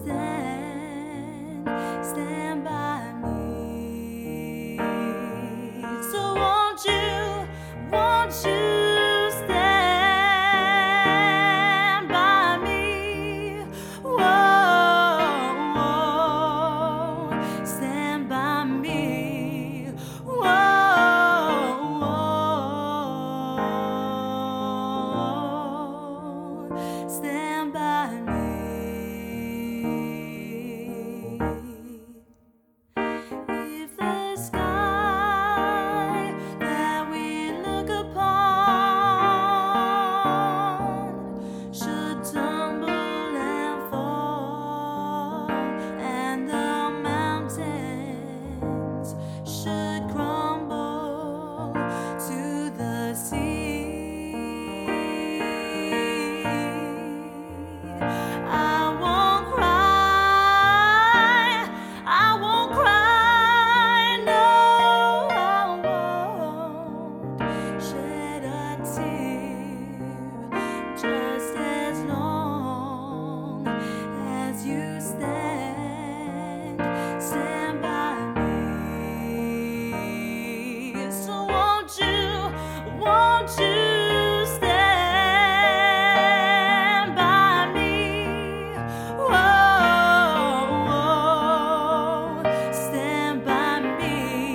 stand by me. So won't you stand by me? Whoa, stand by me. Stand by me. If the sky that we look upon should tumble and fall, and the mountains should crumble to the sea, I won't cry, I won't cry, no, I won't shed a tear, just as long as you stand by me. So won't you stand by me? Whoa, stand by me.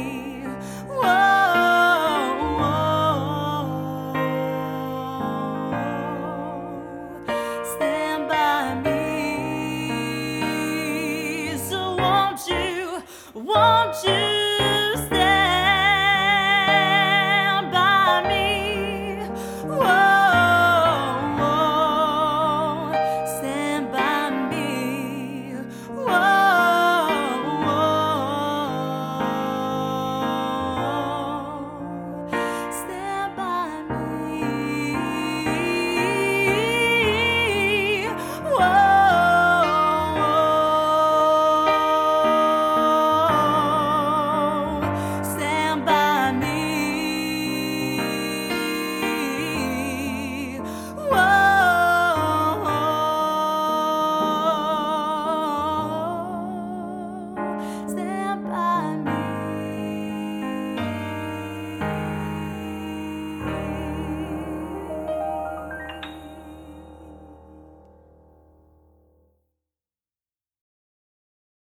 Whoa, stand by me. So won't you